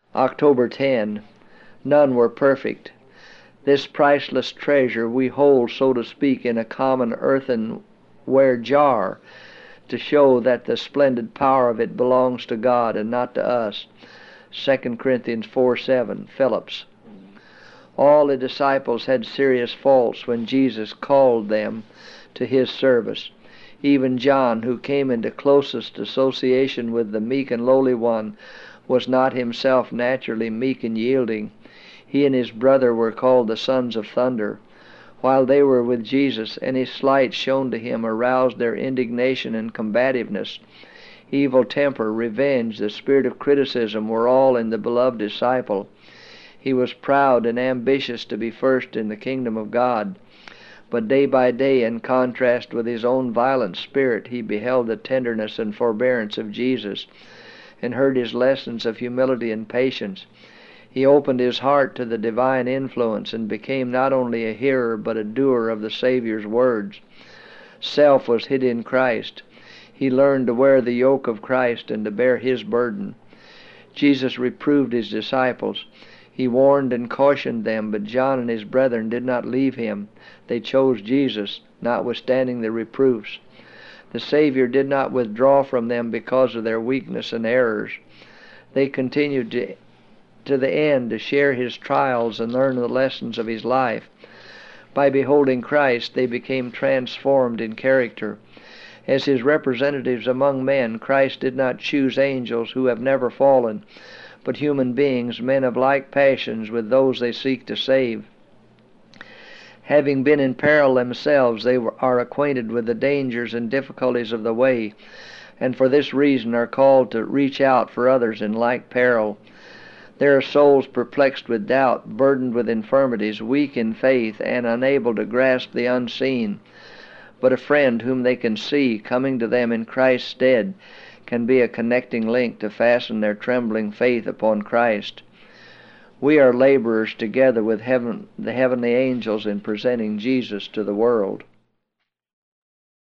October 10. None were perfect. This priceless treasure we hold, so to speak, in a common earthenware jar, to show that the splendid power of it belongs to God and not to us. 2 Corinthians 4:7, Phillips. All the disciples had serious faults when Jesus called them to his service. Even John, who came into closest association with the meek and lowly one, was not himself naturally meek and yielding. He and his brother were called the sons of thunder. While they were with Jesus, any slight shown to him aroused their indignation and combativeness. Evil temper, revenge, the spirit of criticism were all in the beloved disciple. He was proud and ambitious to be first in the kingdom of God. But day by day, in contrast with his own violent spirit, he beheld the tenderness and forbearance of Jesus, and heard his lessons of humility and patience. He opened his heart to the divine influence, and became not only a hearer but a doer of the Savior's words. Self was hid in Christ. He learned to wear the yoke of Christ and to bear his burden. Jesus reproved his disciples. He warned and cautioned them, but John and his brethren did not leave him. They chose Jesus, notwithstanding the reproofs. The Savior did not withdraw from them because of their weakness and errors. They continued to the end to share his trials and learn the lessons of his life. By beholding Christ, they became transformed in character. As his representatives among men, Christ did not choose angels who have never fallen, but human beings, men of like passions with those they seek to save. Having been in peril themselves, they are acquainted with the dangers and difficulties of the way, and for this reason are called to reach out for others in like peril. There are souls perplexed with doubt, burdened with infirmities, weak in faith, and unable to grasp the unseen. But a friend whom they can see, coming to them in Christ's stead, can be a connecting link to fasten their trembling faith upon Christ. We are laborers together with the heavenly angels in presenting Jesus to the world.